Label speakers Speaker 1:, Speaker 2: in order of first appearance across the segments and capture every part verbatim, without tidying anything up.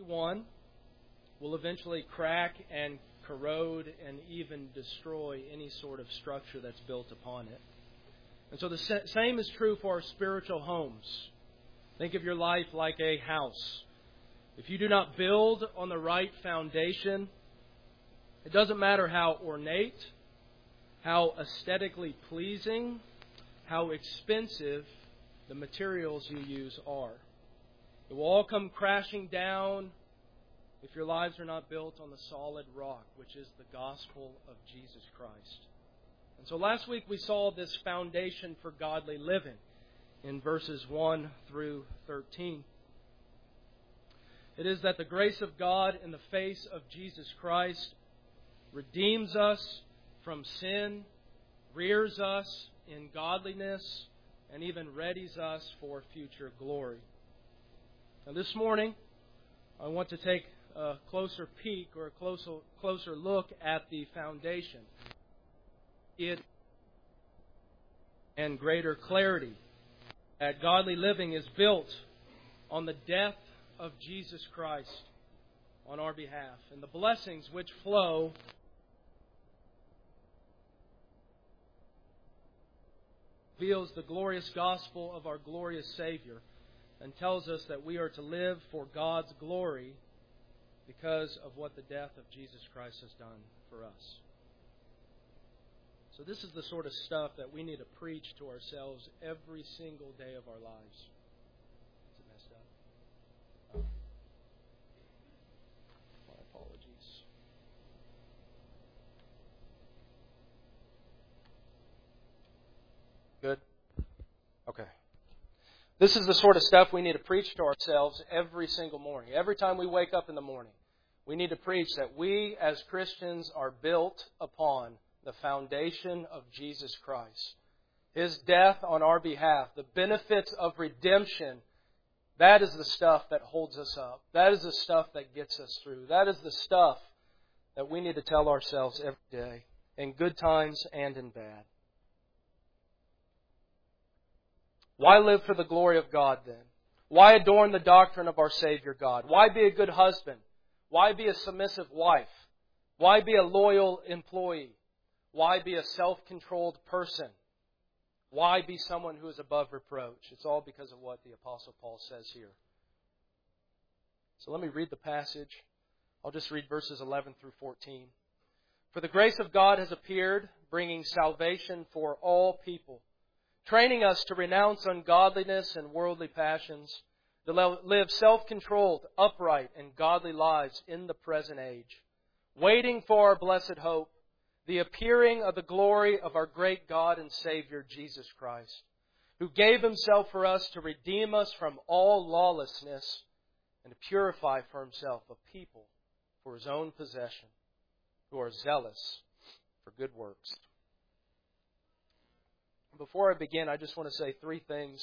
Speaker 1: one will eventually crack and corrode and even destroy any sort of structure that's built upon it. And so the same is true for our spiritual homes. Think of your life like a house. If you do not build on the right foundation, it doesn't matter how ornate, how aesthetically pleasing, how expensive the materials you use are. It will all come crashing down if your lives are not built on the solid rock, which is the gospel of Jesus Christ. And so last week we saw this foundation for godly living in verses one through thirteen. It is that the grace of God in the face of Jesus Christ redeems us from sin, rears us in godliness, and even readies us for future glory. Now this morning, I want to take a closer peek or a closer, closer look at the foundation. It and greater clarity that godly living is built on the death of Jesus Christ on our behalf and the blessings which flow reveals the glorious gospel of our glorious Savior and tells us that we are to live for God's glory because of what the death of Jesus Christ has done for us. So this is the sort of stuff that we need to preach to ourselves every single day of our lives. Is it messed up? Oh. My apologies. Good? Okay. This is the sort of stuff we need to preach to ourselves every single morning. Every time we wake up in the morning, we need to preach that we as Christians are built upon the foundation of Jesus Christ. His death on our behalf, the benefits of redemption, that is the stuff that holds us up. That is the stuff that gets us through. That is the stuff that we need to tell ourselves every day, in good times and in bad. Why live for the glory of God then? Why adorn the doctrine of our Savior God? Why be a good husband? Why be a submissive wife? Why be a loyal employee? Why be a self-controlled person? Why be someone who is above reproach? It's all because of what the Apostle Paul says here. So let me read the passage. I'll just read verses eleven through fourteen. For the grace of God has appeared, bringing salvation for all people, training us to renounce ungodliness and worldly passions, to live self-controlled, upright, and godly lives in the present age, waiting for our blessed hope, the appearing of the glory of our great God and Savior, Jesus Christ, who gave Himself for us to redeem us from all lawlessness and to purify for Himself a people for His own possession, who are zealous for good works. Before I begin, I just want to say three things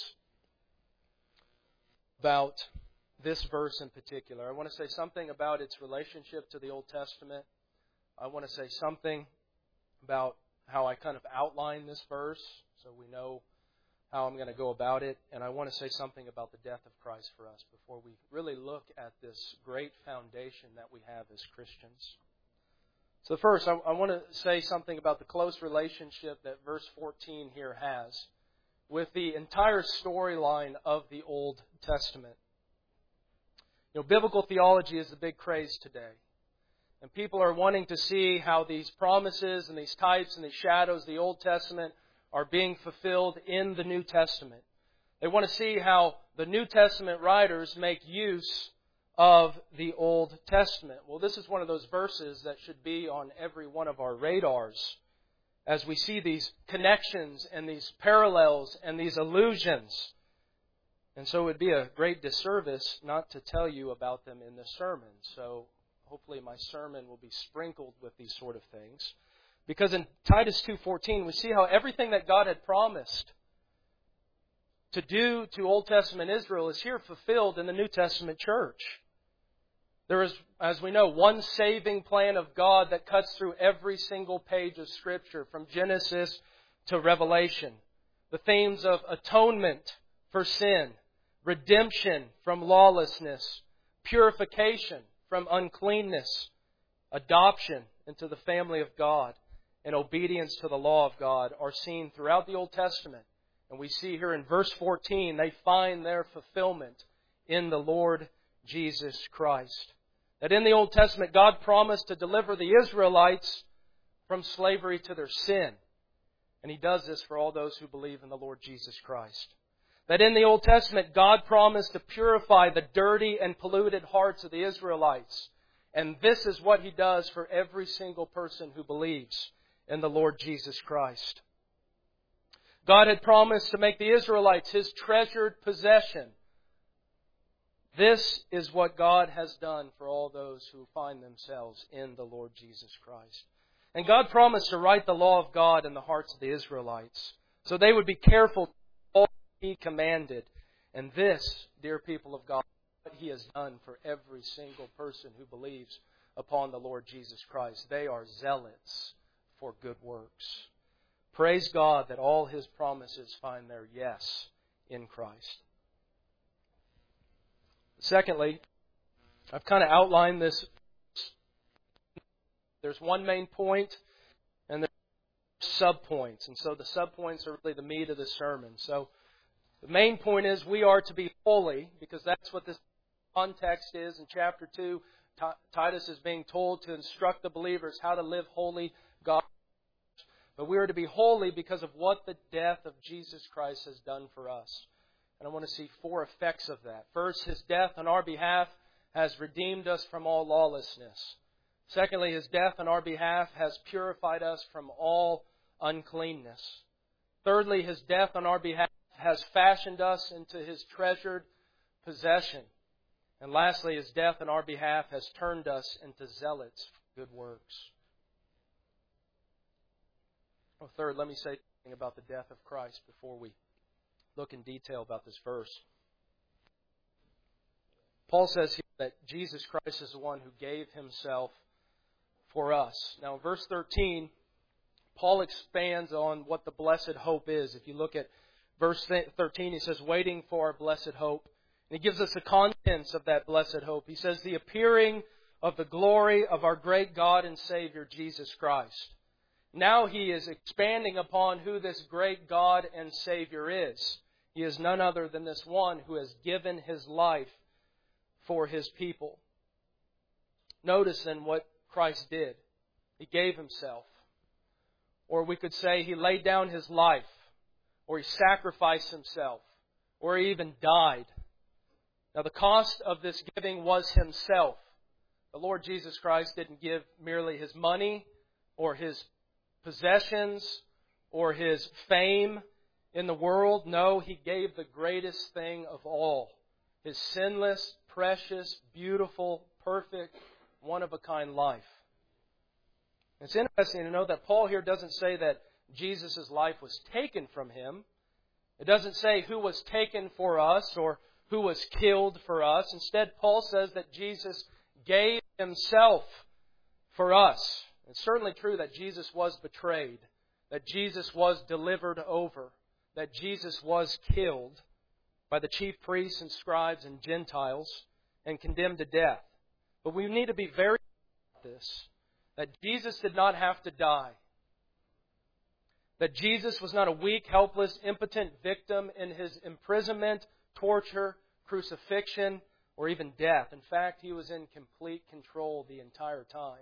Speaker 1: about this verse in particular. I want to say something about its relationship to the Old Testament. I want to say something about how I kind of outline this verse so we know how I'm going to go about it. And I want to say something about the death of Christ for us before we really look at this great foundation that we have as Christians. So first, I, I want to say something about the close relationship that verse fourteen here has with the entire storyline of the Old Testament. You know, biblical theology is the big craze today. And people are wanting to see how these promises and these types and these shadows of the Old Testament are being fulfilled in the New Testament. They want to see how the New Testament writers make use of the Old Testament. Well, this is one of those verses that should be on every one of our radars as we see these connections and these parallels and these allusions. And so it would be a great disservice not to tell you about them in this sermon. So hopefully my sermon will be sprinkled with these sort of things. Because in Titus two fourteen, we see how everything that God had promised to do to Old Testament Israel is here fulfilled in the New Testament church. There is, as we know, one saving plan of God that cuts through every single page of Scripture from Genesis to Revelation. The themes of atonement for sin, redemption from lawlessness, purification from uncleanness, adoption into the family of God, and obedience to the law of God are seen throughout the Old Testament. And we see here in verse fourteen, they find their fulfillment in the Lord Jesus Christ. That in the Old Testament, God promised to deliver the Israelites from slavery to their sin. And He does this for all those who believe in the Lord Jesus Christ. That in the Old Testament, God promised to purify the dirty and polluted hearts of the Israelites. And this is what He does for every single person who believes in the Lord Jesus Christ. God had promised to make the Israelites His treasured possession. This is what God has done for all those who find themselves in the Lord Jesus Christ. And God promised to write the law of God in the hearts of the Israelites, so they would be careful to do all He commanded. And this, dear people of God, is what He has done for every single person who believes upon the Lord Jesus Christ. They are zealots for good works. Praise God that all His promises find their yes in Christ. Secondly, I've kind of outlined this. There's one main point and there's sub-points. And so the sub-points are really the meat of the sermon. So the main point is we are to be holy, because that's what this context is. In chapter two, Titus is being told to instruct the believers how to live holy God. But we are to be holy because of what the death of Jesus Christ has done for us. And I want to see four effects of that. First, His death on our behalf has redeemed us from all lawlessness. Secondly, His death on our behalf has purified us from all uncleanness. Thirdly, His death on our behalf has fashioned us into His treasured possession. And lastly, His death on our behalf has turned us into zealots for good works. Oh, third, let me say something about the death of Christ before we look in detail about this verse. Paul says here that Jesus Christ is the one who gave Himself for us. Now, in verse thirteen, Paul expands on what the blessed hope is. If you look at verse thirteen, he says, waiting for our blessed hope. And he gives us the contents of that blessed hope. He says, the appearing of the glory of our great God and Savior, Jesus Christ. Now he is expanding upon who this great God and Savior is. He is none other than this one who has given His life for His people. Notice then what Christ did. He gave Himself. Or we could say He laid down His life. Or He sacrificed Himself. Or He even died. Now the cost of this giving was Himself. The Lord Jesus Christ didn't give merely His money or His possessions or His fame in the world. No, He gave the greatest thing of all. His sinless, precious, beautiful, perfect, one-of-a-kind life. It's interesting to know that Paul here doesn't say that Jesus' life was taken from Him. It doesn't say who was taken for us or who was killed for us. Instead, Paul says that Jesus gave Himself for us. It's certainly true that Jesus was betrayed, that Jesus was delivered over, that Jesus was killed by the chief priests and scribes and Gentiles and condemned to death. But we need to be very clear about this, that Jesus did not have to die. That Jesus was not a weak, helpless, impotent victim in His imprisonment, torture, crucifixion, or even death. In fact, He was in complete control the entire time.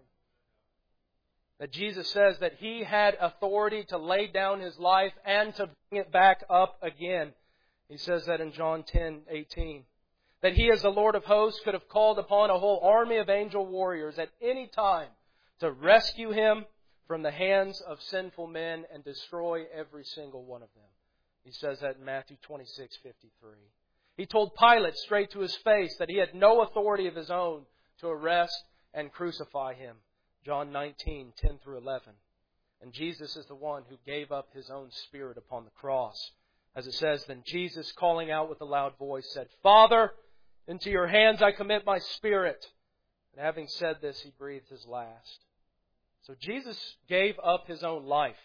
Speaker 1: That Jesus says that He had authority to lay down His life and to bring it back up again. He says that in John ten eighteen. That He, as the Lord of hosts, could have called upon a whole army of angel warriors at any time to rescue Him from the hands of sinful men and destroy every single one of them. He says that in Matthew twenty-six fifty-three. He told Pilate straight to his face that he had no authority of his own to arrest and crucify Him. John nineteen ten through eleven. And Jesus is the one who gave up His own Spirit upon the cross. As it says, then Jesus, calling out with a loud voice, said, Father, into Your hands I commit my spirit. And having said this, He breathed His last. So Jesus gave up His own life.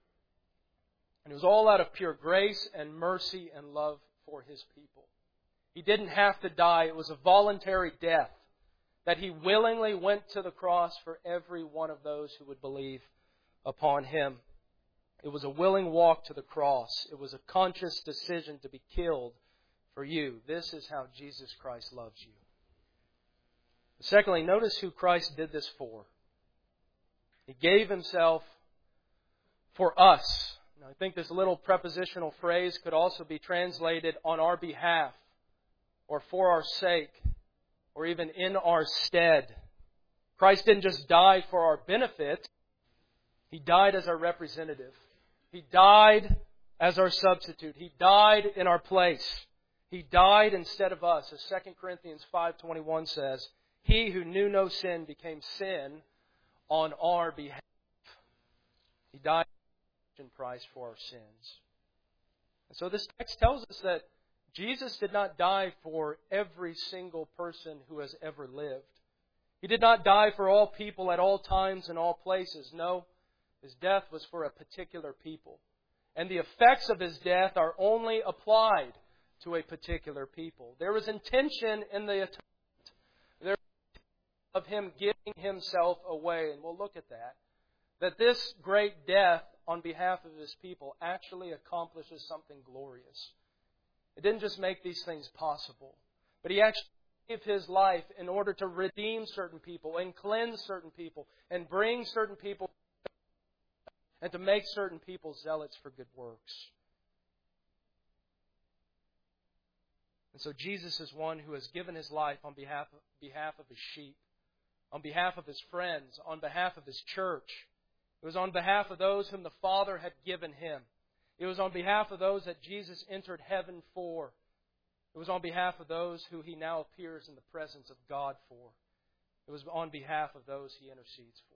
Speaker 1: And it was all out of pure grace and mercy and love for His people. He didn't have to die. It was a voluntary death that He willingly went to the cross for every one of those who would believe upon Him. It was a willing walk to the cross. It was a conscious decision to be killed for you. This is how Jesus Christ loves you. Secondly, notice who Christ did this for. He gave Himself for us. Now, I think this little prepositional phrase could also be translated on our behalf, or for our sake, or even in our stead. Christ didn't just die for our benefit. He died as our representative. He died as our substitute. He died in our place. He died instead of us. As Second Corinthians five twenty-one says, He who knew no sin became sin on our behalf. He died in price for our sins. And so this text tells us that Jesus did not die for every single person who has ever lived. He did not die for all people at all times and all places. No, His death was for a particular people. And the effects of His death are only applied to a particular people. There was intention in the atonement. There was of Him giving Himself away. And we'll look at that. That this great death on behalf of His people actually accomplishes something glorious. It didn't just make these things possible, but He actually gave His life in order to redeem certain people and cleanse certain people and bring certain people and to make certain people zealots for good works. And so Jesus is one who has given His life on behalf of, behalf of His sheep, on behalf of His friends, on behalf of His church. It was on behalf of those whom the Father had given Him. It was on behalf of those that Jesus entered heaven for. It was on behalf of those who He now appears in the presence of God for. It was on behalf of those He intercedes for.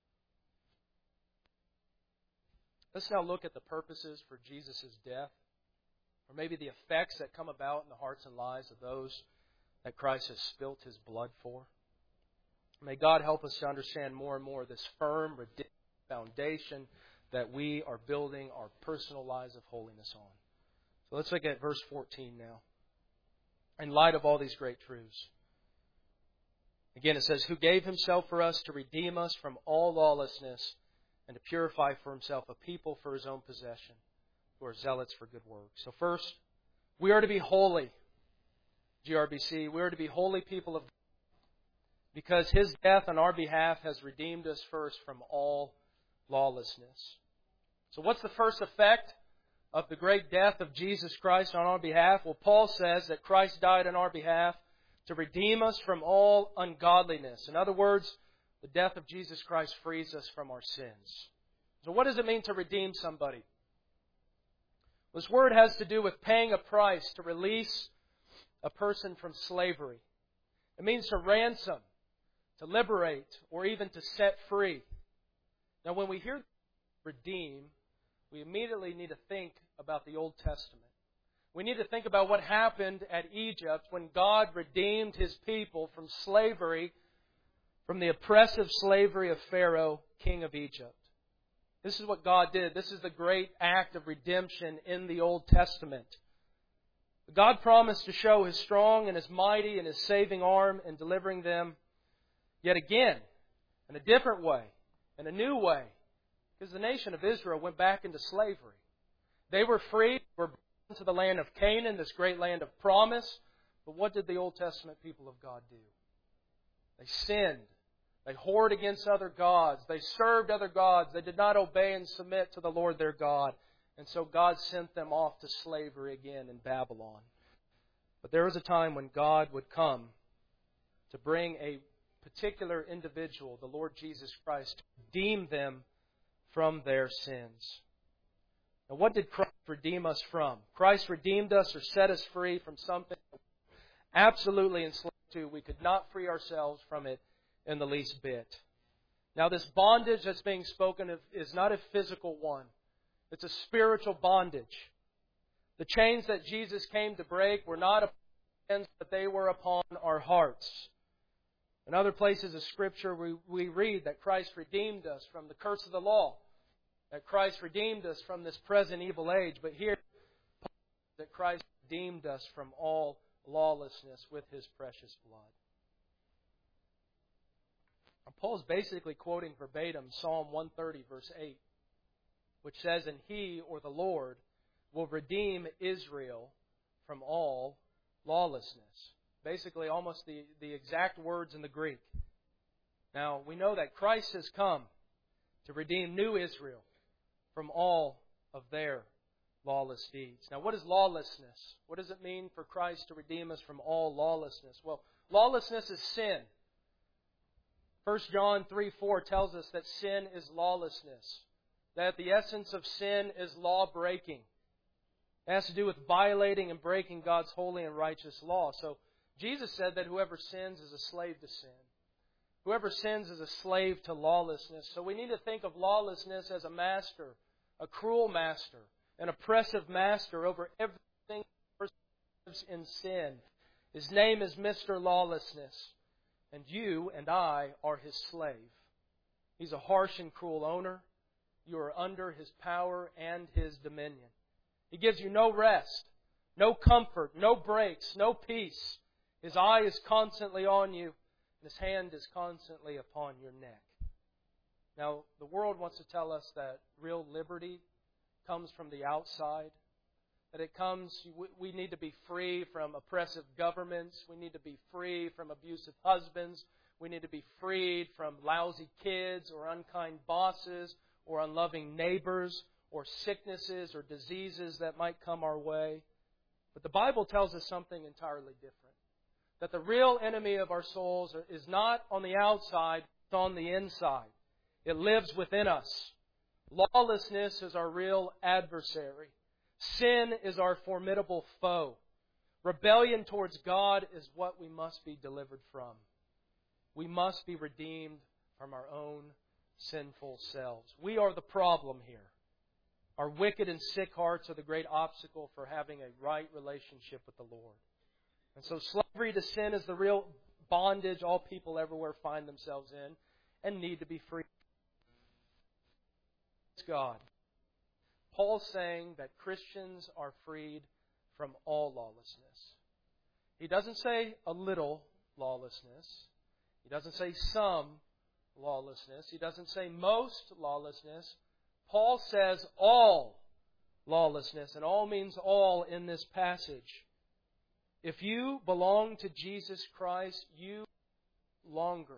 Speaker 1: Let's now look at the purposes for Jesus' death, or maybe the effects that come about in the hearts and lives of those that Christ has spilt His blood for. May God help us to understand more and more this firm, redemptive foundation that we are building our personal lives of holiness on. So let's look at verse fourteen now. In light of all these great truths. Again, it says, Who gave Himself for us to redeem us from all lawlessness and to purify for Himself a people for His own possession, who are zealots for good works. So first, we are to be holy. G R B C, we are to be holy people of God, because His death on our behalf has redeemed us first from all lawlessness. So what's the first effect of the great death of Jesus Christ on our behalf? Well, Paul says that Christ died on our behalf to redeem us from all ungodliness. In other words, the death of Jesus Christ frees us from our sins. So what does it mean to redeem somebody? This word has to do with paying a price to release a person from slavery. It means to ransom, to liberate, or even to set free. Now, when we hear redeem, we immediately need to think about the Old Testament. We need to think about what happened at Egypt when God redeemed His people from slavery, from the oppressive slavery of Pharaoh, king of Egypt. This is what God did. This is the great act of redemption in the Old Testament. God promised to show His strong and His mighty and His saving arm in delivering them yet again in a different way, in a new way. Because the nation of Israel went back into slavery. They were free, were brought to the land of Canaan, this great land of promise. But what did the Old Testament people of God do? They sinned. They whored against other gods. They served other gods. They did not obey and submit to the Lord their God. And so God sent them off to slavery again in Babylon. But there was a time when God would come to bring a particular individual, the Lord Jesus Christ, to redeem them from their sins. Now, what did Christ redeem us from? Christ redeemed us or set us free from something absolutely enslaved to. We could not free ourselves from it in the least bit. Now, this bondage that's being spoken of is not a physical one. It's a spiritual bondage. The chains that Jesus came to break were not upon our hands, but they were upon our hearts. In other places of Scripture, we, we read that Christ redeemed us from the curse of the law, that Christ redeemed us from this present evil age. But here, that Christ redeemed us from all lawlessness with His precious blood. Now, Paul's basically quoting verbatim Psalm one thirty, verse eight, which says, "And He, or the Lord, will redeem Israel from all lawlessness." Basically, almost the, the exact words in the Greek. Now, we know that Christ has come to redeem new Israel from all of their lawless deeds. Now, what is lawlessness? What does it mean for Christ to redeem us from all lawlessness? Well, lawlessness is sin. First John three four tells us that sin is lawlessness, that the essence of sin is law-breaking. It has to do with violating and breaking God's holy and righteous law. So Jesus said that whoever sins is a slave to sin. Whoever sins is a slave to lawlessness. So we need to think of lawlessness as a master, a cruel master, an oppressive master over everything that lives in sin. His name is Mister Lawlessness, and you and I are His slave. He's a harsh and cruel owner. You are under His power and His dominion. He gives you no rest, no comfort, no breaks, no peace. His eye is constantly on you, and His hand is constantly upon your neck. Now, the world wants to tell us that real liberty comes from the outside, that it comes, we need to be free from oppressive governments, we need to be free from abusive husbands, we need to be freed from lousy kids or unkind bosses or unloving neighbors or sicknesses or diseases that might come our way. But the Bible tells us something entirely different. That the real enemy of our souls is not on the outside, it's on the inside. It lives within us. Lawlessness is our real adversary. Sin is our formidable foe. Rebellion towards God is what we must be delivered from. We must be redeemed from our own sinful selves. We are the problem here. Our wicked and sick hearts are the great obstacle for having a right relationship with the Lord. And so slavery to sin is the real bondage all people everywhere find themselves in and need to be free. God. Paul's saying that Christians are freed from all lawlessness. He doesn't say a little lawlessness. He doesn't say some lawlessness. He doesn't say most lawlessness. Paul says all lawlessness, and all means all in this passage. If you belong to Jesus Christ, you no longer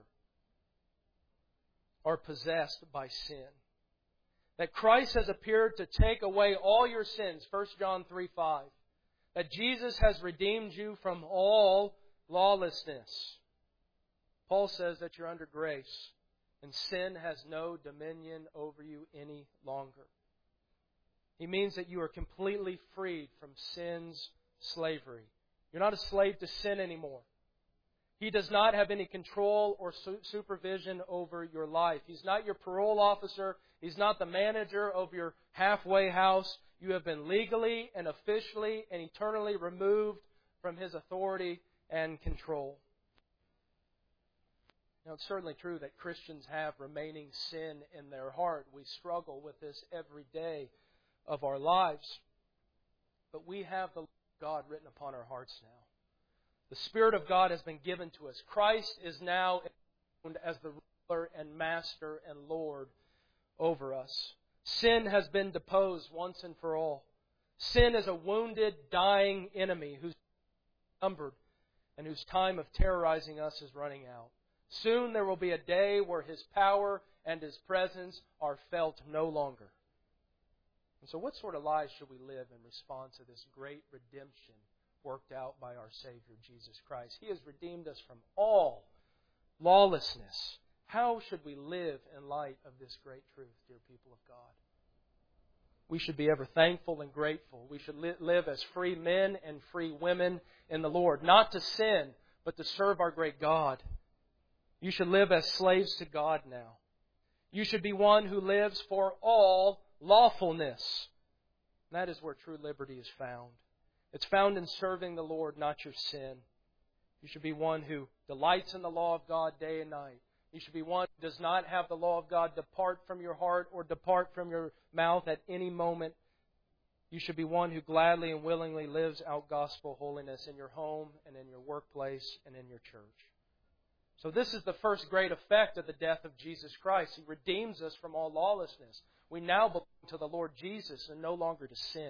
Speaker 1: are possessed by sin. That Christ has appeared to take away all your sins, First John three five. That Jesus has redeemed you from all lawlessness. Paul says that you're under grace, and sin has no dominion over you any longer. He means that you are completely freed from sin's slavery. You're not a slave to sin anymore. He does not have any control or su- supervision over your life. He's not your parole officer. He's not the manager of your halfway house. You have been legally and officially and eternally removed from His authority and control. Now, it's certainly true that Christians have remaining sin in their heart. We struggle with this every day of our lives. But we have the God written upon our hearts now. The Spirit of God has been given to us. Christ is now enthroned as the ruler and master and Lord over us. Sin has been deposed once and for all. Sin is a wounded, dying enemy who's numbered and whose time of terrorizing us is running out. Soon there will be a day where His power and His presence are felt no longer. And so what sort of lives should we live in response to this great redemption worked out by our Savior, Jesus Christ? He has redeemed us from all lawlessness. How should we live in light of this great truth, dear people of God? We should be ever thankful and grateful. We should li- live as free men and free women in the Lord, not to sin, but to serve our great God. You should live as slaves to God now. You should be one who lives for all lawfulness. And that is where true liberty is found. It's found in serving the Lord, not your sin. You should be one who delights in the law of God day and night. You should be one who does not have the law of God depart from your heart or depart from your mouth at any moment. You should be one who gladly and willingly lives out gospel holiness in your home and in your workplace and in your church. So this is the first great effect of the death of Jesus Christ. He redeems us from all lawlessness. We now belong to the Lord Jesus and no longer to sin.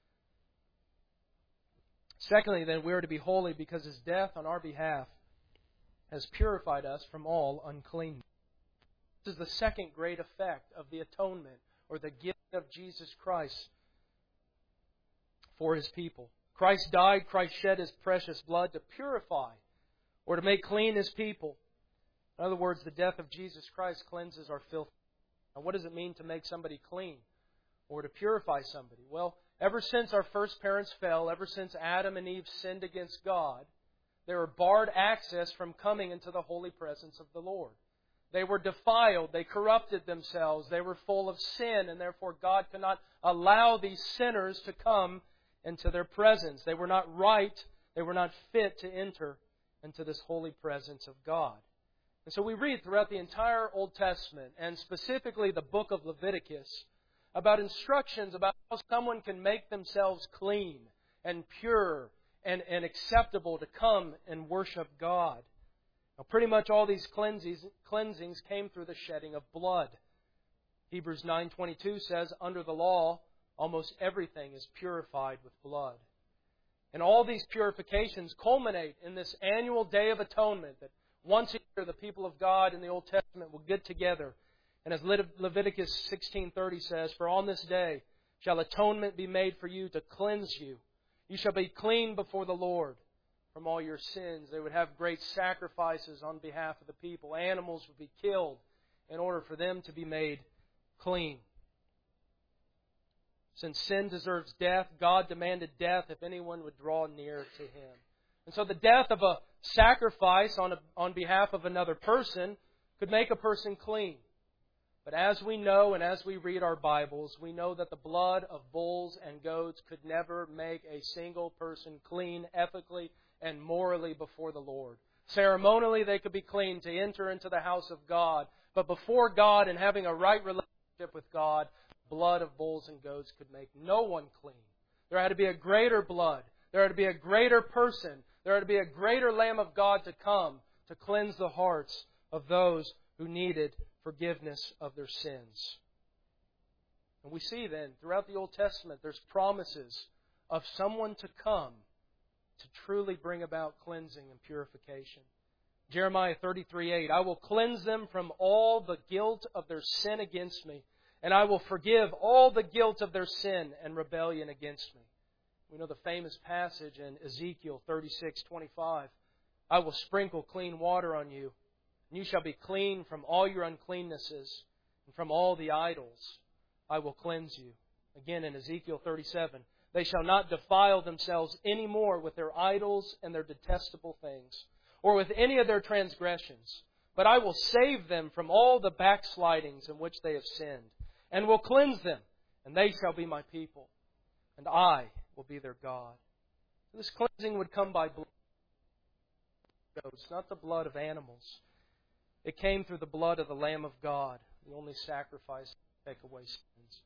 Speaker 1: Secondly, then, we are to be holy because His death on our behalf has purified us from all uncleanness. This is the second great effect of the atonement or the gift of Jesus Christ for His people. Christ died, Christ shed His precious blood to purify or to make clean His people. In other words, the death of Jesus Christ cleanses our filth. Now, what does it mean to make somebody clean or to purify somebody? Well, ever since our first parents fell, ever since Adam and Eve sinned against God, they were barred access from coming into the holy presence of the Lord. They were defiled. They corrupted themselves. They were full of sin, and therefore God could not allow these sinners to come into their presence. They were not right. They were not fit to enter into this holy presence of God. And so we read throughout the entire Old Testament, and specifically the book of Leviticus, about instructions about how someone can make themselves clean and pure and, and acceptable to come and worship God. Now, pretty much all these cleansings, cleansings came through the shedding of blood. Hebrews nine twenty-two says, under the law, almost everything is purified with blood. And all these purifications culminate in this annual Day of Atonement that once a year the people of God in the Old Testament will get together. And as Leviticus sixteen thirty says, for on this day shall atonement be made for you to cleanse you. You shall be clean before the Lord from all your sins. They would have great sacrifices on behalf of the people. Animals would be killed in order for them to be made clean. Since sin deserves death, God demanded death if anyone would draw near to Him. And so the death of a sacrifice on, a, on behalf of another person could make a person clean. But as we know and as we read our Bibles, we know that the blood of bulls and goats could never make a single person clean ethically and morally before the Lord. Ceremonially, they could be clean to enter into the house of God. But before God and having a right relationship with God, blood of bulls and goats could make no one clean. There had to be a greater blood. There had to be a greater person. There had to be a greater Lamb of God to come to cleanse the hearts of those who needed forgiveness of their sins. And we see then, throughout the Old Testament, there's promises of someone to come to truly bring about cleansing and purification. Jeremiah thirty-three eight, I will cleanse them from all the guilt of their sin against me, and I will forgive all the guilt of their sin and rebellion against me. We know the famous passage in Ezekiel thirty-six twenty-five. I will sprinkle clean water on you, and you shall be clean from all your uncleannesses, and from all the idols I will cleanse you. Again in Ezekiel thirty-seven, they shall not defile themselves any more with their idols and their detestable things, or with any of their transgressions, but I will save them from all the backslidings in which they have sinned, and will cleanse them, and they shall be my people, and I will be their God. This cleansing would come by blood. It's not the blood of animals. It came through the blood of the Lamb of God, the only sacrifice to take away sins.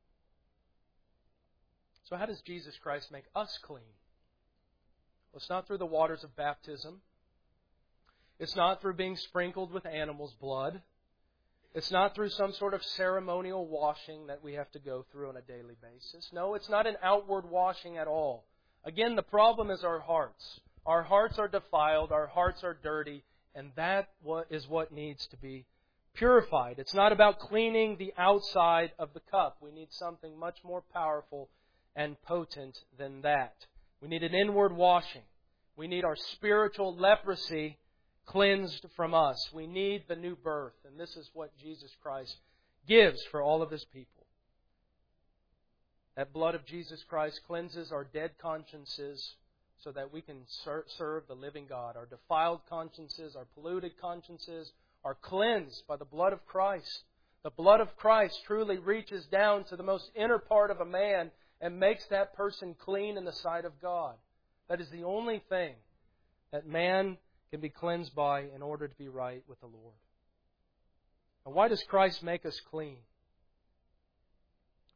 Speaker 1: So how does Jesus Christ make us clean? Well, it's not through the waters of baptism. It's not through being sprinkled with animals' blood. It's not through some sort of ceremonial washing that we have to go through on a daily basis. No, it's not an outward washing at all. Again, the problem is our hearts. Our hearts are defiled. Our hearts are dirty. And that is what needs to be purified. It's not about cleaning the outside of the cup. We need something much more powerful and potent than that. We need an inward washing. We need our spiritual leprosy cleansed from us. We need the new birth. And this is what Jesus Christ gives for all of His people. That blood of Jesus Christ cleanses our dead consciences so that we can ser- serve the living God. Our defiled consciences, our polluted consciences are cleansed by the blood of Christ. The blood of Christ truly reaches down to the most inner part of a man and makes that person clean in the sight of God. That is the only thing that man can be cleansed by in order to be right with the Lord. Now, why does Christ make us clean?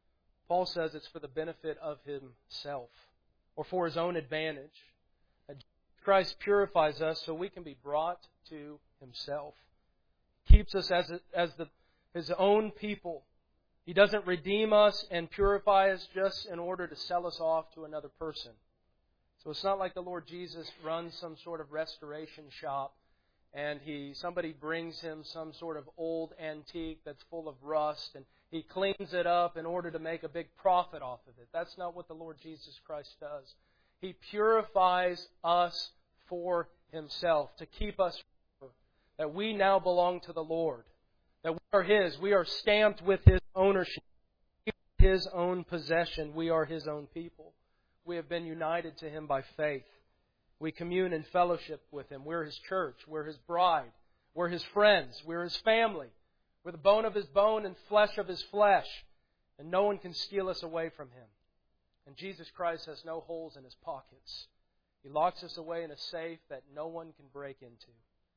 Speaker 1: Paul says it's for the benefit of himself or for his own advantage. Christ purifies us so we can be brought to himself. Keeps us as, as the, his own people. He doesn't redeem us and purify us just in order to sell us off to another person. So it's not like the Lord Jesus runs some sort of restoration shop and he somebody brings him some sort of old antique that's full of rust and he cleans it up in order to make a big profit off of it. That's not what the Lord Jesus Christ does. He purifies us for himself to keep us pure, that we now belong to the Lord, that we are his. We are stamped with his ownership, his own possession. We are his own people. We have been united to him by faith. We commune in fellowship with him. We're his church. We're his bride. We're his friends. We're his family. We're the bone of his bone and flesh of his flesh. And no one can steal us away from him. And Jesus Christ has no holes in his pockets. He locks us away in a safe that no one can break into.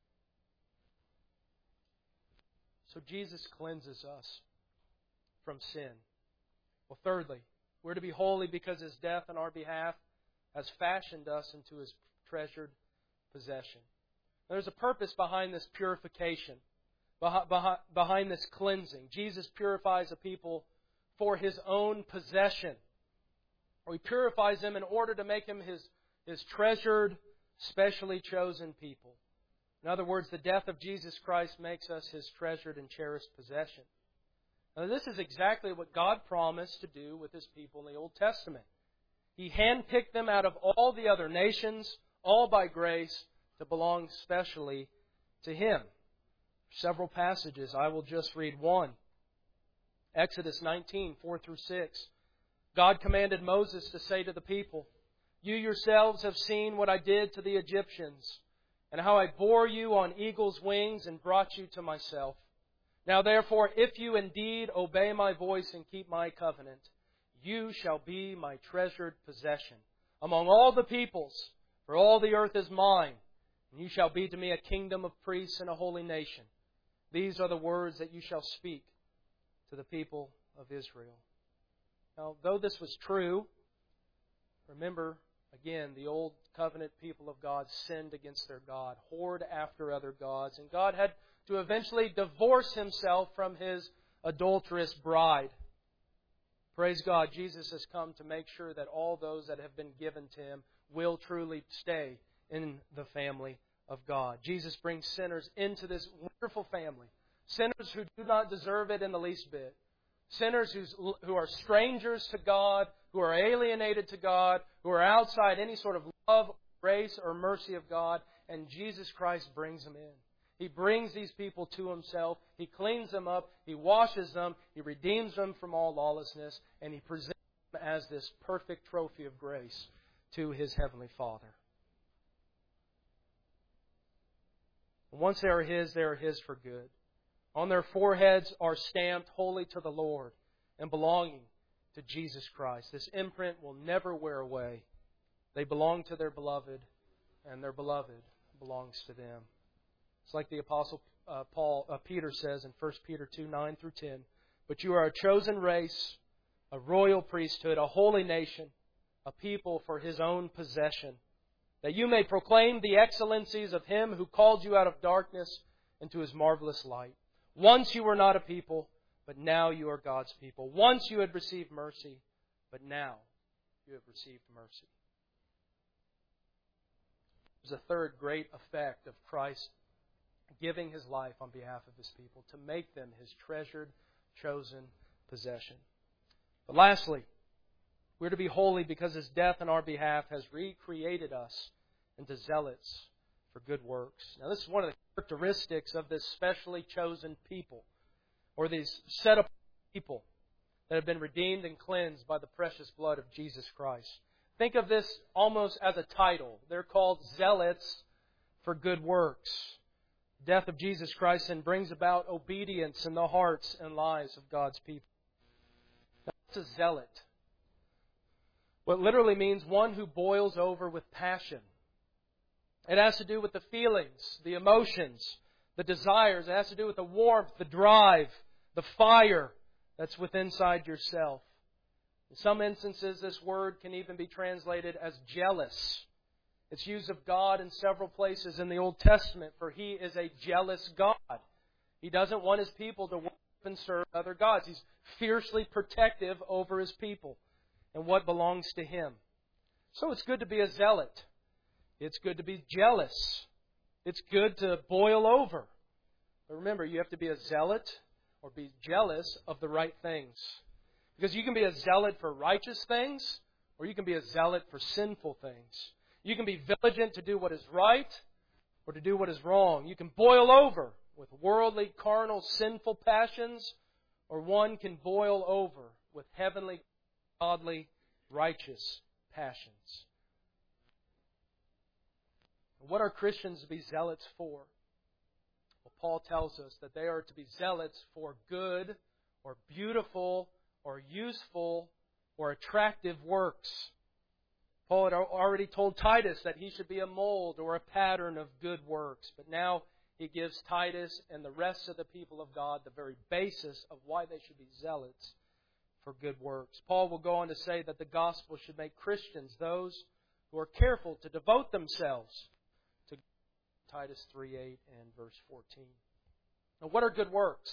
Speaker 1: So Jesus cleanses us from sin. Well, thirdly, we're to be holy because his death on our behalf has fashioned us into his treasured possession. There's a purpose behind this purification, behind this cleansing. Jesus purifies a people for his own possession. Or he purifies them in order to make him his, his treasured, specially chosen people. In other words, the death of Jesus Christ makes us his treasured and cherished possession. Now, this is exactly what God promised to do with his people in the Old Testament. He handpicked them out of all the other nations, all by grace, to belong specially to him. Several passages. I will just read one. Exodus nineteen, four through six. God commanded Moses to say to the people, "You yourselves have seen what I did to the Egyptians, and how I bore you on eagle's wings and brought you to myself. Now therefore, if you indeed obey my voice and keep my covenant, you shall be my treasured possession among all the peoples, for all the earth is mine, and you shall be to me a kingdom of priests and a holy nation. These are the words that you shall speak to the people of Israel." Now, though this was true, remember, again, the old covenant people of God sinned against their God, whored after other gods, and God had to eventually divorce himself from his adulterous bride. Praise God, Jesus has come to make sure that all those that have been given to him will truly stay in the family of God. Jesus brings sinners into this wonderful family. Sinners who do not deserve it in the least bit. Sinners who's, who are strangers to God, who are alienated to God, who are outside any sort of love, grace, or mercy of God, and Jesus Christ brings them in. He brings these people to himself. He cleans them up. He washes them. He redeems them from all lawlessness. And he presents them as this perfect trophy of grace to his heavenly Father. Once they are his, they are his for good. On their foreheads are stamped holy to the Lord and belonging to Jesus Christ. This imprint will never wear away. They belong to their beloved, and their beloved belongs to them. It's like the Apostle uh, Paul, uh, Peter says in First Peter two, nine through ten. "But you are a chosen race, a royal priesthood, a holy nation, a people for his own possession, that you may proclaim the excellencies of him who called you out of darkness into his marvelous light. Once you were not a people, but now you are God's people. Once you had received mercy, but now you have received mercy." There's a third great effect of Christ giving his life on behalf of his people to make them his treasured, chosen possession. But lastly, we're to be holy because his death on our behalf has recreated us into zealots for good works. Now, this is one of the characteristics of this specially chosen people, or these set apart people that have been redeemed and cleansed by the precious blood of Jesus Christ. Think of this almost as a title. They're called zealots for good works. The death of Jesus Christ then brings about obedience in the hearts and lives of God's people. Now, what's a zealot? Well, it literally means one who boils over with passion. It has to do with the feelings, the emotions, the desires. It has to do with the warmth, the drive, the fire that's within inside yourself. In some instances, this word can even be translated as jealous. It's used of God in several places in the Old Testament, for He is a jealous God. He doesn't want His people to worship and serve other gods. He's fiercely protective over His people and what belongs to Him. So it's good to be a zealot. It's good to be jealous. It's good to boil over. But remember, you have to be a zealot or be jealous of the right things. Because you can be a zealot for righteous things, or you can be a zealot for sinful things. You can be vigilant to do what is right, or to do what is wrong. You can boil over with worldly, carnal, sinful passions, or one can boil over with heavenly, godly, righteous passions. What are Christians to be zealots for? Well, Paul tells us that they are to be zealots for good, or beautiful, or useful, or attractive works. Paul had already told Titus that he should be a mold or a pattern of good works. But now he gives Titus and the rest of the people of God the very basis of why they should be zealots for good works. Paul will go on to say that the gospel should make Christians those who are careful to devote themselves to Titus three eight and verse fourteen. Now, what are good works?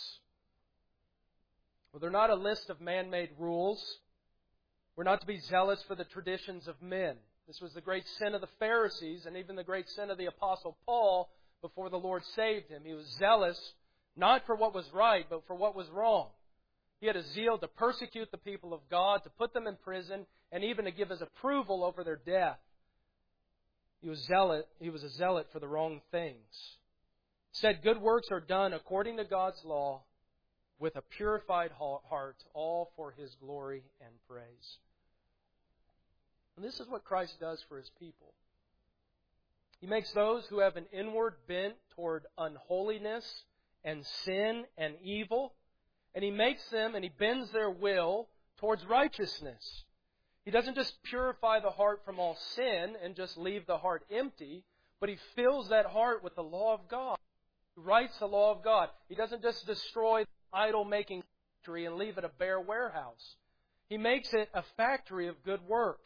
Speaker 1: Well, they're not a list of man-made rules. We're not to be zealous for the traditions of men. This was the great sin of the Pharisees and even the great sin of the Apostle Paul before the Lord saved him. He was zealous not for what was right, but for what was wrong. He had a zeal to persecute the people of God, to put them in prison, and even to give his approval over their death. He was zealot. He was a zealot for the wrong things. It said, good works are done according to God's law, with a purified heart, all for His glory and praise. And this is what Christ does for His people. He makes those who have an inward bent toward unholiness and sin and evil, and He makes them and He bends their will towards righteousness. He doesn't just purify the heart from all sin and just leave the heart empty, but He fills that heart with the law of God. He writes the law of God. He doesn't just destroy idol-making factory and leave it a bare warehouse. He makes it a factory of good works.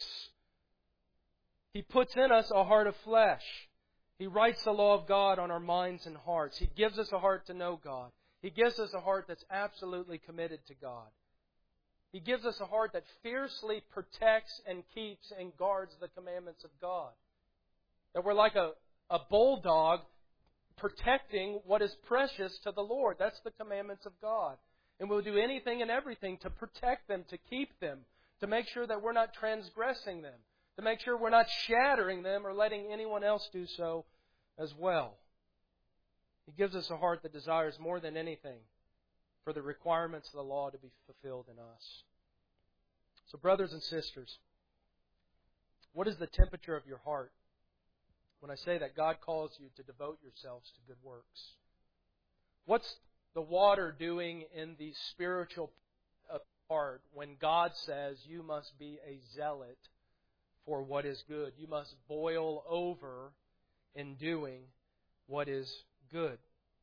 Speaker 1: He puts in us a heart of flesh. He writes the law of God on our minds and hearts. He gives us a heart to know God. He gives us a heart that's absolutely committed to God. He gives us a heart that fiercely protects and keeps and guards the commandments of God. That we're like a, a bulldog protecting what is precious to the Lord. That's the commandments of God. And we'll do anything and everything to protect them, to keep them, to make sure that we're not transgressing them, to make sure we're not shattering them or letting anyone else do so as well. He gives us a heart that desires more than anything for the requirements of the law to be fulfilled in us. So, brothers and sisters, what is the temperature of your heart when I say that God calls you to devote yourselves to good works? What's the water doing in the spiritual part when God says you must be a zealot for what is good? You must boil over in doing what is good.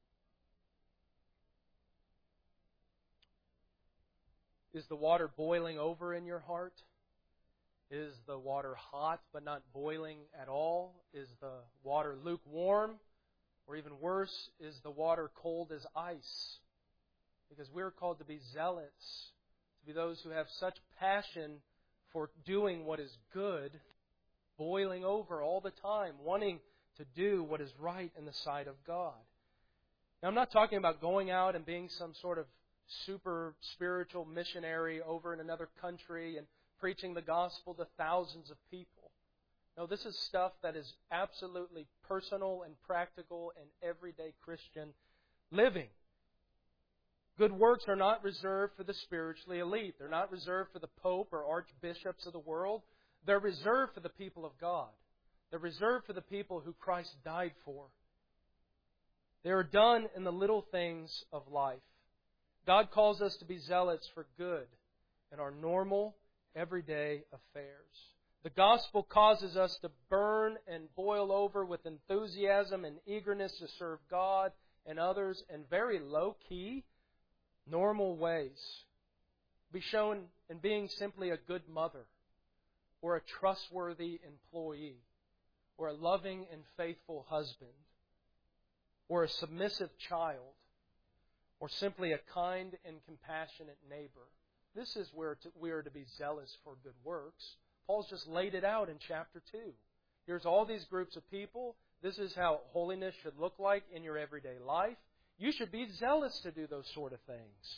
Speaker 1: Is the water boiling over in your heart? Is the water hot but not boiling at all? Is the water lukewarm? Or even worse, is the water cold as ice? Because we're called to be zealots, to be those who have such passion for doing what is good, boiling over all the time, wanting to do what is right in the sight of God. Now, I'm not talking about going out and being some sort of super spiritual missionary over in another country and preaching the gospel to thousands of people. No, this is stuff that is absolutely personal and practical and everyday Christian living. Good works are not reserved for the spiritually elite. They're not reserved for the Pope or archbishops of the world. They're reserved for the people of God. They're reserved for the people who Christ died for. They are done in the little things of life. God calls us to be zealots for good in our normal, everyday affairs. The gospel causes us to burn and boil over with enthusiasm and eagerness to serve God and others in very low-key, normal ways. be shown in being simply a good mother, or a trustworthy employee, or a loving and faithful husband, or a submissive child, or simply a kind and compassionate neighbor. This is where to, we are to be zealous for good works. Paul's just laid it out in chapter two. Here's all these groups of people. This is how holiness should look like in your everyday life. You should be zealous to do those sort of things.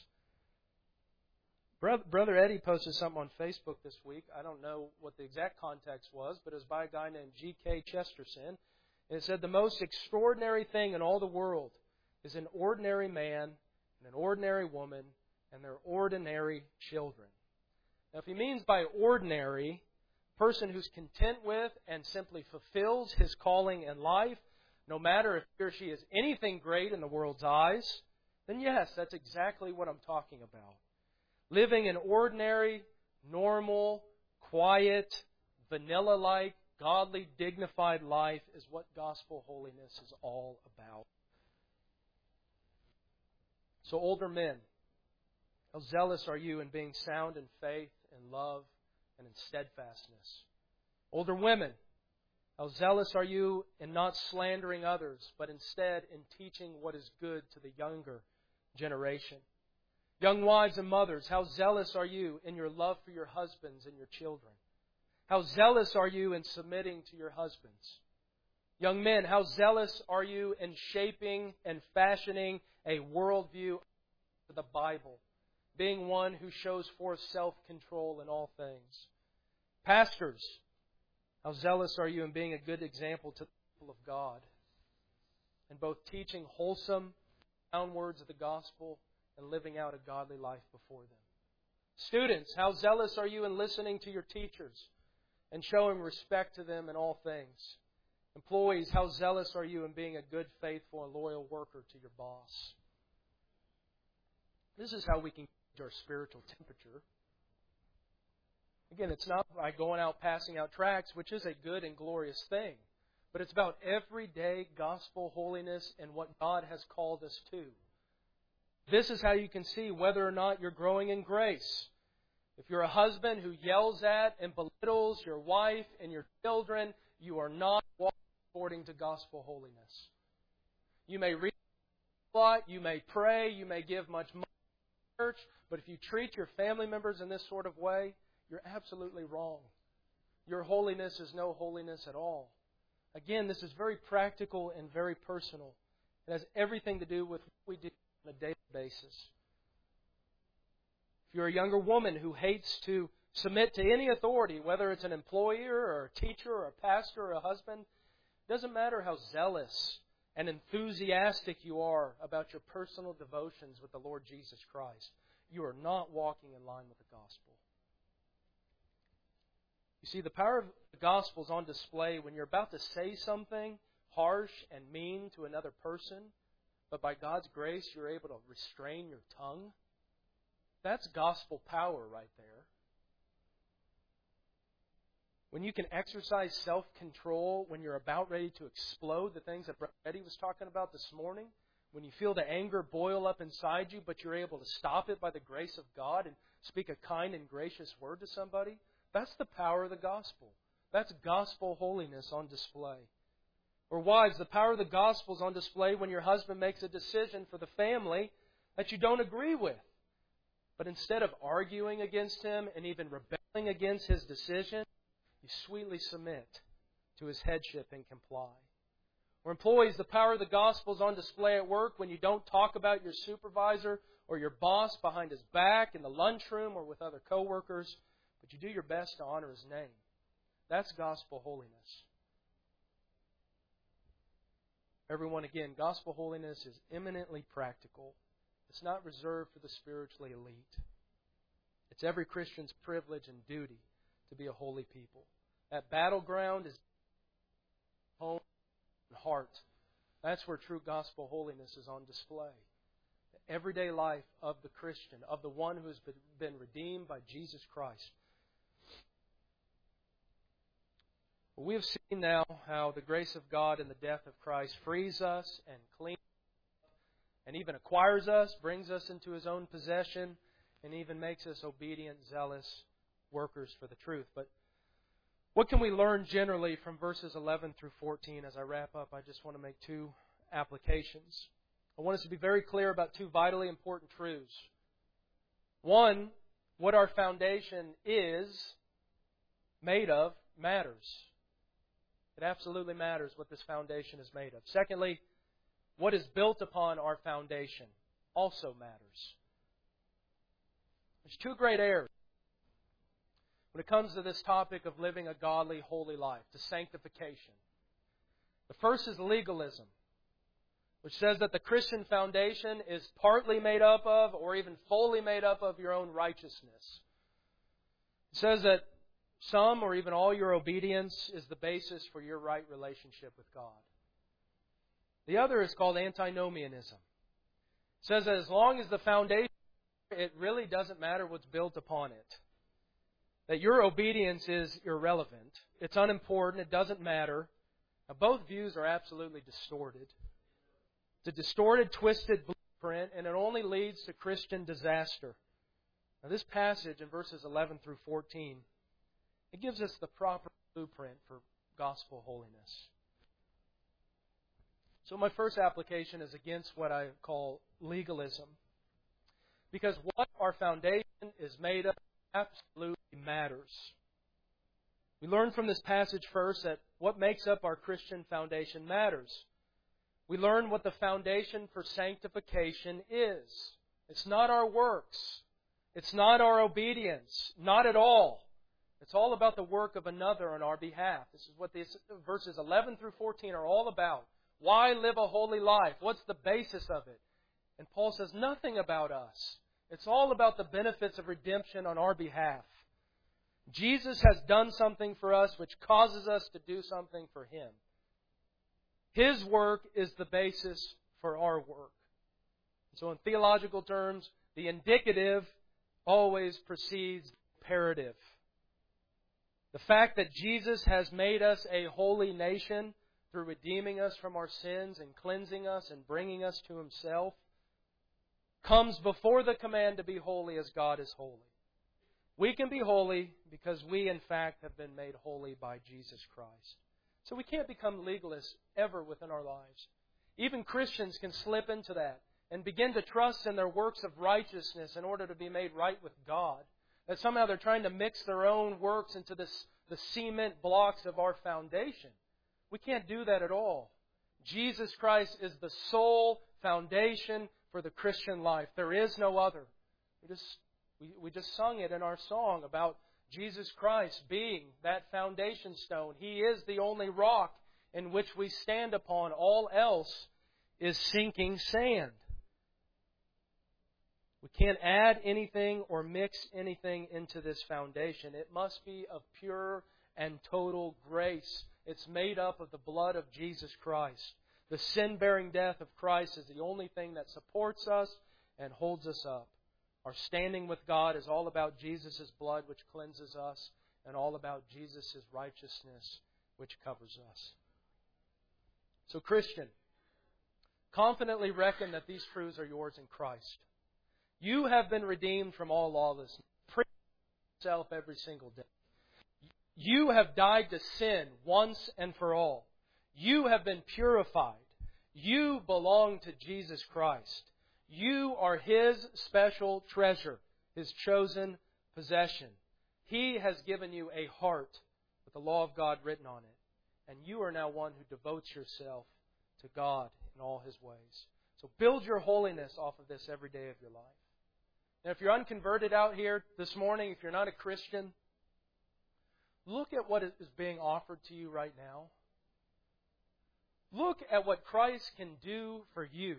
Speaker 1: Brother Eddie posted something on Facebook this week. I don't know what the exact context was, but it was by a guy named G K Chesterton. And it said, the most extraordinary thing in all the world is an ordinary man and an ordinary woman and their ordinary children. Now, if he means by ordinary, a person who's content with and simply fulfills his calling in life, no matter if he or she is anything great in the world's eyes, then yes, that's exactly what I'm talking about. Living an ordinary, normal, quiet, vanilla-like, godly, dignified life is what gospel holiness is all about. So older men, how zealous are you in being sound in faith and love and in steadfastness? Older women, how zealous are you in not slandering others, but instead in teaching what is good to the younger generation? Young wives and mothers, how zealous are you in your love for your husbands and your children? How zealous are you in submitting to your husbands? Young men, how zealous are you in shaping and fashioning a worldview of the Bible, being one who shows forth self-control in all things? Pastors, how zealous are you in being a good example to the people of God, and both teaching wholesome, sound words of the gospel and living out a godly life before them? Students, how zealous are you in listening to your teachers and showing respect to them in all things? Employees, how zealous are you in being a good, faithful, and loyal worker to your boss? This is how we can gauge our spiritual temperature. Again, it's not by going out passing out tracts, which is a good and glorious thing, but it's about everyday gospel holiness and what God has called us to. This is how you can see whether or not you're growing in grace. If you're a husband who yells at and belittles your wife and your children, you are not walking according to gospel holiness. You may read a lot, you may pray, you may give much money to church, but if you treat your family members in this sort of way, you're absolutely wrong. Your holiness is no holiness at all. Again, this is very practical and very personal. It has everything to do with what we do on a daily basis. If you're a younger woman who hates to submit to any authority, whether it's an employer or a teacher or a pastor or a husband, it doesn't matter how zealous and enthusiastic you are about your personal devotions with the Lord Jesus Christ. You are not walking in line with the gospel. You see, the power of the gospel is on display when you're about to say something harsh and mean to another person, but by God's grace, you're able to restrain your tongue. That's gospel power right there. When you can exercise self-control, when you're about ready to explode, the things that Brother Eddie was talking about this morning, when you feel the anger boil up inside you, but you're able to stop it by the grace of God and speak a kind and gracious word to somebody, that's the power of the gospel. That's gospel holiness on display. Or wives, the power of the gospel is on display when your husband makes a decision for the family that you don't agree with. But instead of arguing against him and even rebelling against his decision, you sweetly submit to his headship and comply. Or employees, the power of the gospel is on display at work when you don't talk about your supervisor or your boss behind his back in the lunchroom or with other coworkers, but you do your best to honor his name. That's gospel holiness. Everyone, again, gospel holiness is eminently practical. It's not reserved for the spiritually elite. It's every Christian's privilege and duty to be a holy people. That battleground is home and heart. That's where true gospel holiness is on display. The everyday life of the Christian, of the one who has been redeemed by Jesus Christ. We have seen now how the grace of God and the death of Christ frees us and cleans us and even acquires us, brings us into His own possession, and even makes us obedient, zealous workers for the truth. But what can we learn generally from verses eleven through fourteen? As I wrap up, I just want to make two applications. I want us to be very clear about two vitally important truths. One, what our foundation is made of matters. It absolutely matters what this foundation is made of. Secondly, what is built upon our foundation also matters. There's two great errors when it comes to this topic of living a godly, holy life, to sanctification. The first is legalism, which says that the Christian foundation is partly made up of or even fully made up of your own righteousness. It says that some or even all your obedience is the basis for your right relationship with God. The other is called antinomianism. It says that as long as the foundation, it really doesn't matter what's built upon it. That your obedience is irrelevant. It's unimportant. It doesn't matter. Now, both views are absolutely distorted. It's a distorted, twisted blueprint, and it only leads to Christian disaster. Now, this passage in verses eleven through fourteen, it gives us the proper blueprint for gospel holiness. So my first application is against what I call legalism. Because what our foundation is made of absolutely matters. We learn from this passage first that what makes up our Christian foundation matters. We learn what the foundation for sanctification is. It's not our works. It's not our obedience. Not at all. It's all about the work of another on our behalf. This is what these verses eleven through fourteen are all about. Why live a holy life? What's the basis of it? And Paul says nothing about us. It's all about the benefits of redemption on our behalf. Jesus has done something for us which causes us to do something for Him. His work is the basis for our work. So in theological terms, the indicative always precedes the imperative. The fact that Jesus has made us a holy nation through redeeming us from our sins and cleansing us and bringing us to Himself comes before the command to be holy as God is holy. We can be holy because we, in fact, have been made holy by Jesus Christ. So we can't become legalists ever within our lives. Even Christians can slip into that and begin to trust in their works of righteousness in order to be made right with God. That somehow they're trying to mix their own works into this, the cement blocks of our foundation. We can't do that at all. Jesus Christ is the sole foundation for the Christian life. There is no other. We just, we, we just sung it in our song about Jesus Christ being that foundation stone. He is the only rock in which we stand upon. All else is sinking sand. We can't add anything or mix anything into this foundation. It must be of pure and total grace. It's made up of the blood of Jesus Christ. The sin-bearing death of Christ is the only thing that supports us and holds us up. Our standing with God is all about Jesus' blood, which cleanses us, and all about Jesus' righteousness, which covers us. So, Christian, confidently reckon that these truths are yours in Christ. You have been redeemed from all lawlessness. Preach yourself every single day. You have died to sin once and for all. You have been purified. You belong to Jesus Christ. You are His special treasure, His chosen possession. He has given you a heart with the law of God written on it. And you are now one who devotes yourself to God in all His ways. So build your holiness off of this every day of your life. And if you're unconverted out here this morning, if you're not a Christian, look at what is being offered to you right now. Look at what Christ can do for you.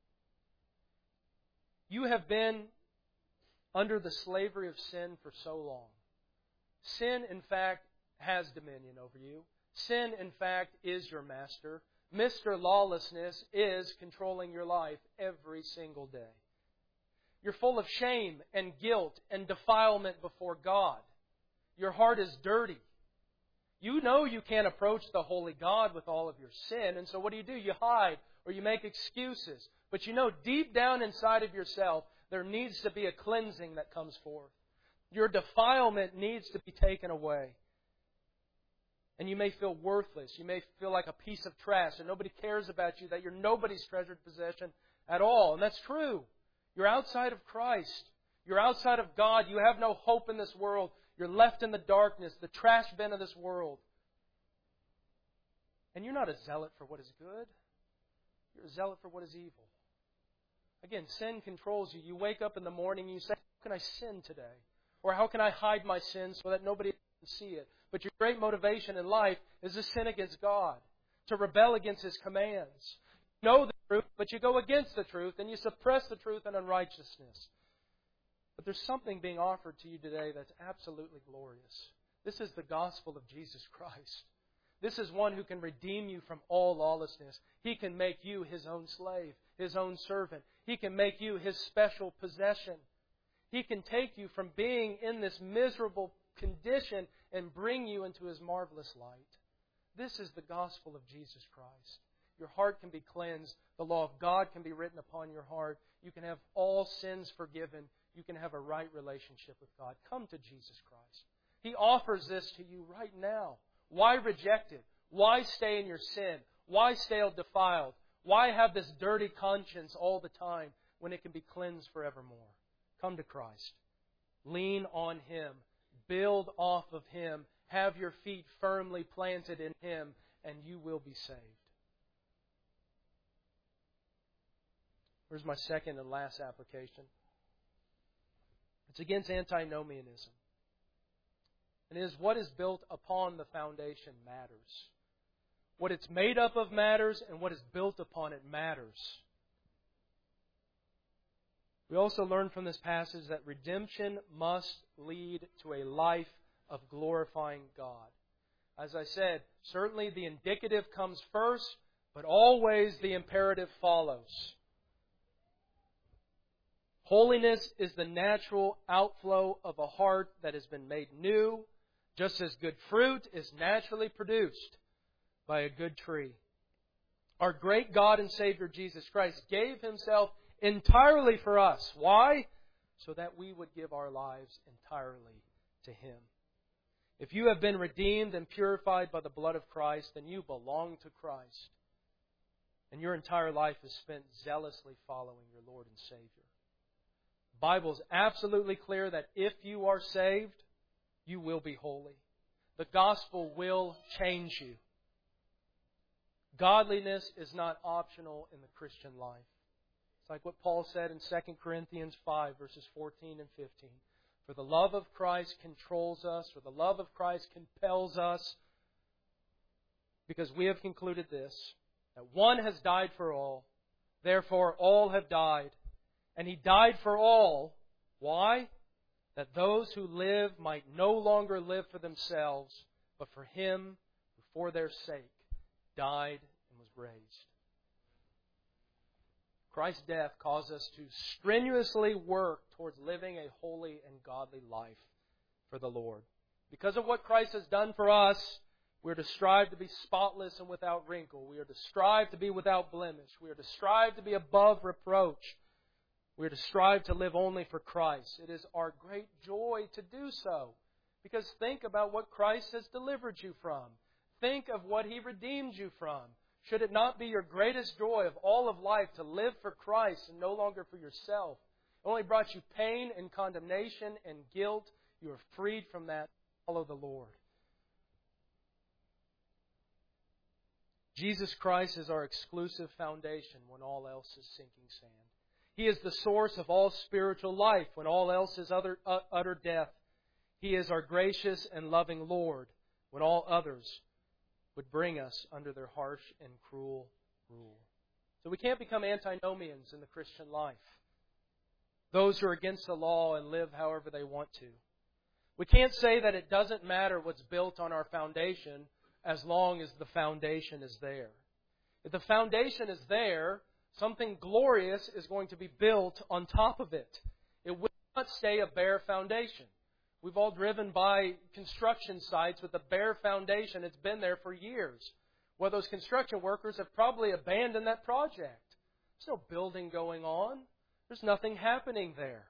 Speaker 1: You have been under the slavery of sin for so long. Sin, in fact, has dominion over you. Sin, in fact, is your master. Mister Lawlessness is controlling your life every single day. You're full of shame and guilt and defilement before God. Your heart is dirty. You know you can't approach the holy God with all of your sin, and so what do you do? You hide or you make excuses. But you know deep down inside of yourself There needs to be a cleansing that comes forth. Your defilement needs to be taken away. And you may feel worthless. You may feel like a piece of trash and nobody cares about you, that you're nobody's treasured possession at all. And that's true. You're outside of Christ. You're outside of God. You have no hope in this world. You're left in the darkness, the trash bin of this world. And you're not a zealot for what is good. You're a zealot for what is evil. Again, sin controls you. You wake up in the morning and you say, how can I sin today? Or how can I hide my sin so that nobody can see it? But your great motivation in life is to sin against God, to rebel against His commands. You know the truth, but you go against the truth and you suppress the truth in unrighteousness. But there's something being offered to you today that's absolutely glorious. This is the gospel of Jesus Christ. This is one who can redeem you from all lawlessness. He can make you His own slave, His own servant. He can make you His special possession. He can take you from being in this miserable condition and bring you into His marvelous light. This is the gospel of Jesus Christ. Your heart can be cleansed. The law of God can be written upon your heart. You can have all sins forgiven. You can have a right relationship with God. Come to Jesus Christ. He offers this to you right now. Why reject it? Why stay in your sin? Why stay defiled? Why have this dirty conscience all the time when it can be cleansed forevermore? Come to Christ. Lean on Him. Build off of Him. Have your feet firmly planted in Him, and you will be saved. Here's my second and last application. It's against antinomianism. And it is what is built upon the foundation matters. What it's made up of matters, and what is built upon it matters. We also learn from this passage that redemption must lead to a life of glorifying God. As I said, certainly the indicative comes first, but always the imperative follows. Holiness is the natural outflow of a heart that has been made new, just as good fruit is naturally produced by a good tree. Our great God and Savior Jesus Christ gave Himself entirely for us. Why? So that we would give our lives entirely to Him. If you have been redeemed and purified by the blood of Christ, then you belong to Christ. And your entire life is spent zealously following your Lord and Savior. The Bible is absolutely clear that if you are saved, you will be holy. The gospel will change you. Godliness is not optional in the Christian life. It's like what Paul said in Second Corinthians five, verses fourteen and fifteen. For the love of Christ controls us, or the love of Christ compels us, because we have concluded this, that one has died for all, therefore all have died. And He died for all. Why? That those who live might no longer live for themselves, but for Him who for their sake died and was raised. Christ's death caused us to strenuously work towards living a holy and godly life for the Lord. Because of what Christ has done for us, we are to strive to be spotless and without wrinkle. We are to strive to be without blemish. We are to strive to be above reproach. We are to strive to live only for Christ. It is our great joy to do so. Because think about what Christ has delivered you from. Think of what He redeemed you from. Should it not be your greatest joy of all of life to live for Christ and no longer for yourself? It only brought you pain and condemnation and guilt. You are freed from that. Follow the Lord. Jesus Christ is our exclusive foundation when all else is sinking sand. He is the source of all spiritual life when all else is utter, uh, utter death. He is our gracious and loving Lord when all others would bring us under their harsh and cruel rule. So we can't become antinomians in the Christian life. Those who are against the law and live however they want to. We can't say that it doesn't matter what's built on our foundation as long as the foundation is there. If the foundation is there, something glorious is going to be built on top of it. It will not stay a bare foundation. We've all driven by construction sites with a bare foundation. It's been there for years. Well, those construction workers have probably abandoned that project. There's no building going on. There's nothing happening there.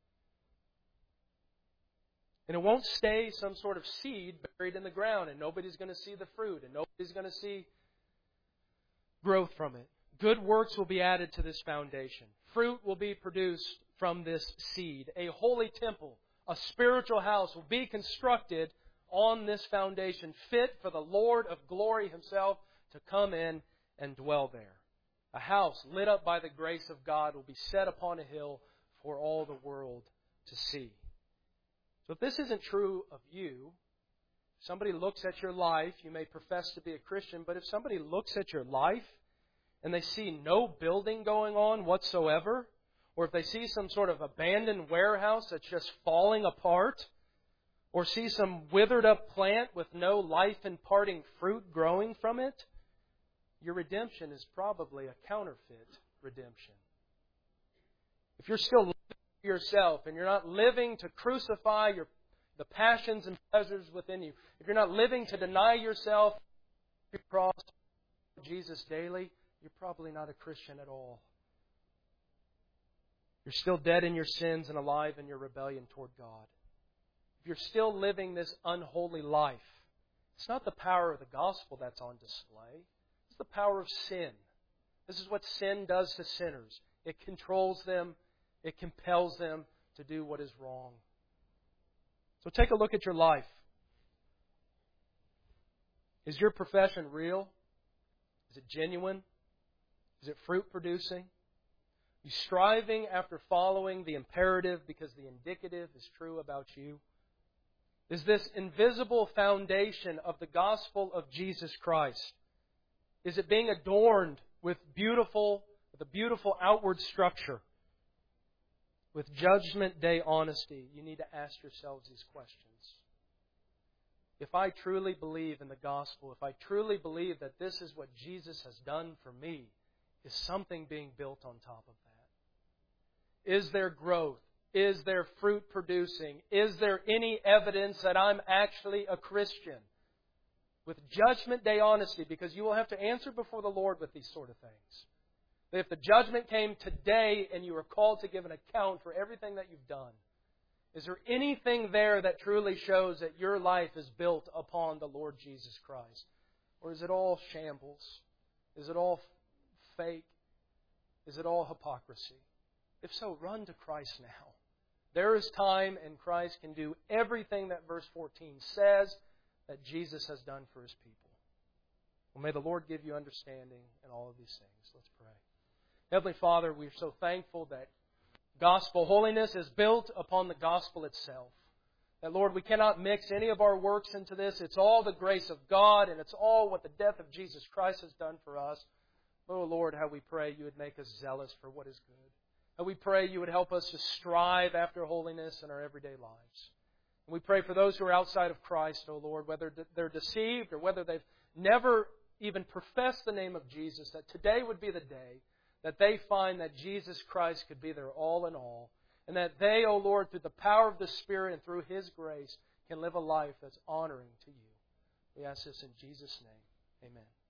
Speaker 1: And it won't stay some sort of seed buried in the ground, and nobody's going to see the fruit, and nobody's going to see growth from it. Good works will be added to this foundation. Fruit will be produced from this seed. A holy temple, a spiritual house will be constructed on this foundation, fit for the Lord of glory Himself to come in and dwell there. A house lit up by the grace of God will be set upon a hill for all the world to see. So if this isn't true of you, somebody looks at your life, you may profess to be a Christian, but if somebody looks at your life and they see no building going on whatsoever, or if they see some sort of abandoned warehouse that's just falling apart, or see some withered up plant with no life-imparting fruit growing from it, your redemption is probably a counterfeit redemption. If you're still living for yourself and you're not living to crucify your, the passions and pleasures within you, if you're not living to deny yourself, your cross, Jesus daily, you're probably not a Christian at all. You're still dead in your sins and alive in your rebellion toward God. If you're still living this unholy life, it's not the power of the gospel that's on display. It's the power of sin. This is what sin does to sinners. It controls them. It compels them to do what is wrong. So take a look at your life. Is your profession real? Is it genuine? Is it fruit-producing? Are you striving after following the imperative because the indicative is true about you? Is this invisible foundation of the gospel of Jesus Christ, is it being adorned with beautiful, with a beautiful outward structure? With Judgment Day honesty, you need to ask yourselves these questions. If I truly believe in the gospel, if I truly believe that this is what Jesus has done for me, is something being built on top of that? Is there growth? Is there fruit producing? Is there any evidence that I'm actually a Christian? With Judgment Day honesty, because you will have to answer before the Lord with these sort of things. That if the judgment came today and you were called to give an account for everything that you've done, is there anything there that truly shows that your life is built upon the Lord Jesus Christ? Or is it all shambles? Is it all fake? Is it all hypocrisy? If so, run to Christ now. There is time, and Christ can do everything that verse fourteen says that Jesus has done for His people. Well, may the Lord give you understanding in all of these things. Let's pray. Heavenly Father, we are so thankful that gospel holiness is built upon the gospel itself. That, Lord, we cannot mix any of our works into this. It's all the grace of God, and it's all what the death of Jesus Christ has done for us. Oh, Lord, how we pray you would make us zealous for what is good. How we pray you would help us to strive after holiness in our everyday lives. And we pray for those who are outside of Christ, oh Lord, whether they're deceived or whether they've never even professed the name of Jesus, that today would be the day that they find that Jesus Christ could be their all in all, and that they, O Lord, through the power of the Spirit and through His grace, can live a life that's honoring to you. We ask this in Jesus' name. Amen.